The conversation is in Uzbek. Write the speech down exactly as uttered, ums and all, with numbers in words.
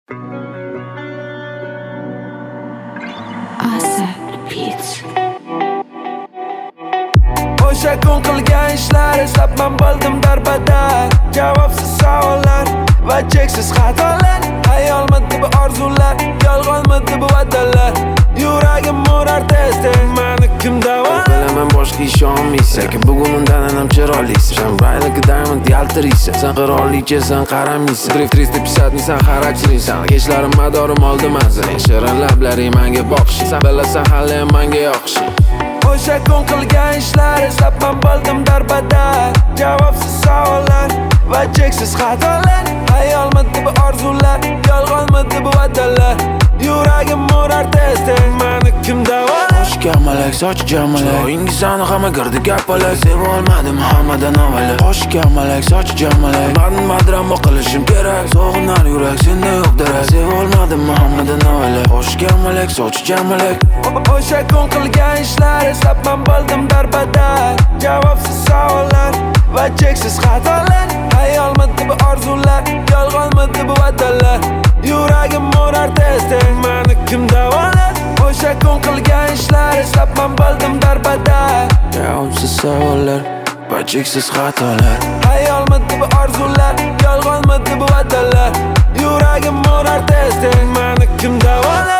O'sha kun qilgan ishlar eslab men bo'ldim darbadar. Javobsiz savollar va cheksiz xatolar. Hayolmidi bu orzular, yolg'onmidi bu va'dalar. Yuragim murar tez-tez, meni kim davolar? Bilaman boshqa ishonmaysan, lekin bugun undan ham chiroylisan. Shambaylik diamond yaltiraysan, sen qirolichasan, qaramaysan. Drift drift deb pisatmaysan, xarakterlisan. Kechlarim madorim oldi manzil. Shirin lablaring menga boqish, sen bilasan hali ham menga yoqish. O'sha kun qilgan ishlar eslab men bo'ldim darbadar. Javobsiz savollar va cheksiz xatolar. Hayolmidi bu orzular, yolg'onmidi bu va'dalar. Yuragim murar tez-tez, meni kim davolar? Qosh kamalak, soch jamalak, chiroyingizani hamma girdi gapalak. Seva olmadim hammadan avval. Qosh kamalak, soch jamalak, men madramo qilishim kerak. Sog'inar yurak, senda yo'q darak. Seva olmadim hammadan avval. Qosh kamalak, soch jamalak. O'sha kun qilgan ishlar eslab men bo'ldim darbadar. Javobsiz savollar va cheksiz xatolar. Hayolmidi bu orzular, yolg'onmidi bu va'dalar. Yuragim murar tez-tez, meni kim davolar? O'sha kun qilgan ishlar eslab men bo'ldim darbadar. Javobsiz savollar va cheksiz xatolar. Hayolmidi bu orzular, yolg'onmidi bu va'dalar. Yuragim murar tez-tez, meni kim davolar?